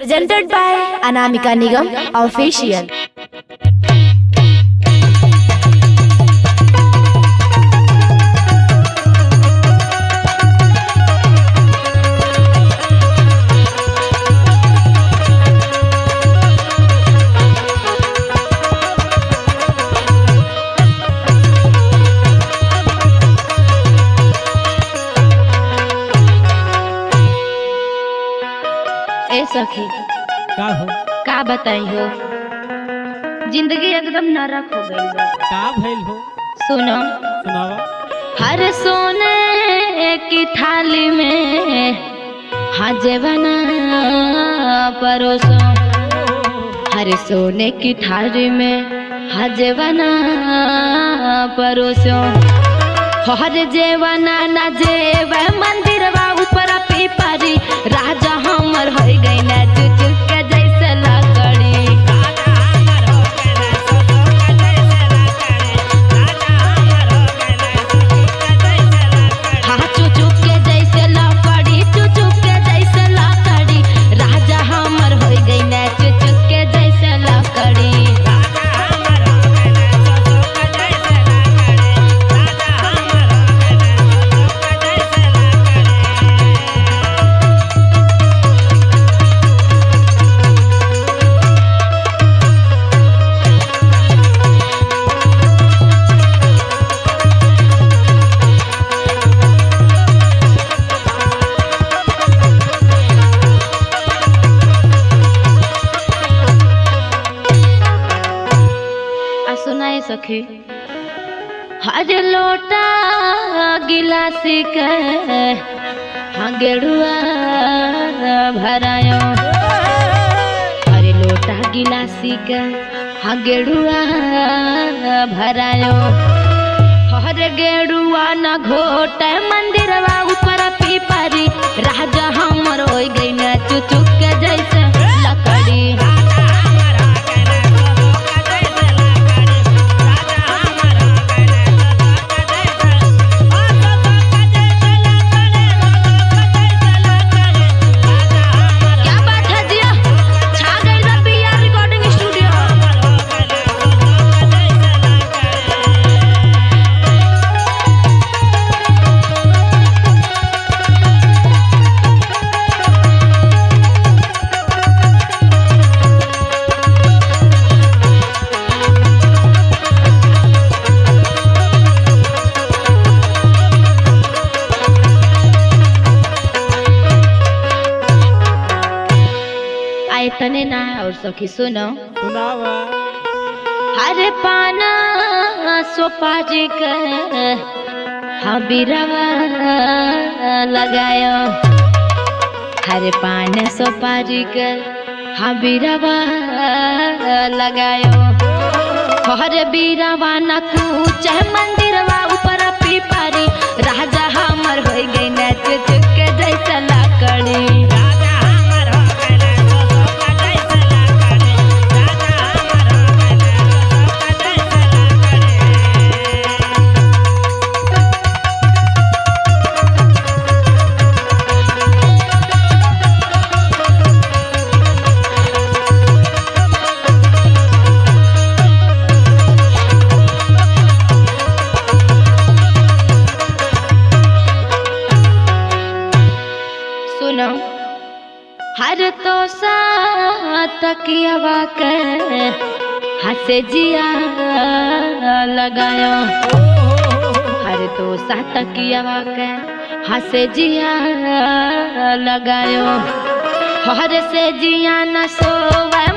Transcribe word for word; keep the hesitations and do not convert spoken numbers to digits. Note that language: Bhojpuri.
presented by Anamika Nigam Official. ए सखी का हो का बताई हो, जिंदगी एकदम नरक हो गई बा। का भइल हो सुनो, सुनावा। हर सोने की थाली में हाजे बना परोसो, हर सोने की थाली में हाजे बना परोसो, हर जेवना ना जेव मंदिर बा ऊपर पीपरी राजा हमर हो गई ना चुचु के जैसे लकड़ी। हाँ चुचु के जैसे लकड़ी, चुचु के जैसे लकड़ी राजा हमर हो गई ना चुचु के जैसे लकड़ी। सुनाए सखी, हर लोटा गिलासी के हाँ गेड़ुआ भरायो, हर लोटा गिलासी के हाँ गेड़ुआ भरायो, हर गेड़ुआ न घोट मंदिरवा ऊपर पीपरी राजा हमर हो गई न चुचु के जैसे लकड़ी। तने ना और सखी सुनो, सुनावा। हरे पाना सोपारी के हाँ बिरवा लगायो, हरे पान सोपारी के हाँ बिरवा लगायो, हरे बिरवा न कूच मंदिरवा ऊपर पीपरी राजा हमर हो गई न चुचु के जैसा लकड़ी। सुनो, हर तो सा तकियावा के हंसे जिया लगायो, हर तो सा तकियावा के हंसे जिया लगायो, हर से जिया न सोवे